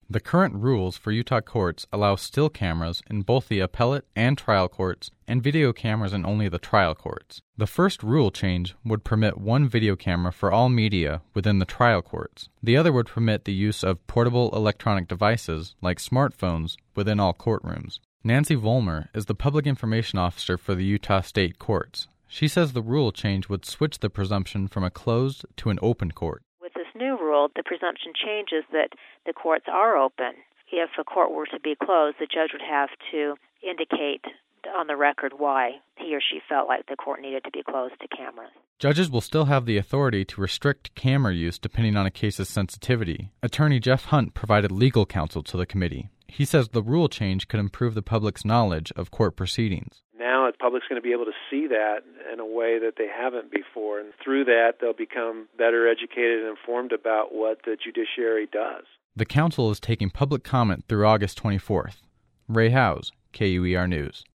The current rules for Utah courts allow still cameras in both the appellate and trial courts and video cameras in only the trial courts. The first rule change would permit one video camera for all media within the trial courts. The other would permit the use of portable electronic devices like smartphones within all courtrooms. Nancy Vollmer is the Public Information Officer for the Utah State Courts. She says the rule change would switch the presumption from a closed to an open court. With this new rule, the presumption changes that the courts are open. If a court were to be closed, the judge would have to indicate on the record why he or she felt like the court needed to be closed to cameras. Judges will still have the authority to restrict camera use depending on a case's sensitivity. Attorney Jeff Hunt provided legal counsel to the committee. He says the rule change could improve the public's knowledge of court proceedings. Now the public's going to be able to see that in a way that they haven't before, and through that they'll become better educated and informed about what the judiciary does. The council is taking public comment through August 24th. Ray Howes, KUER News.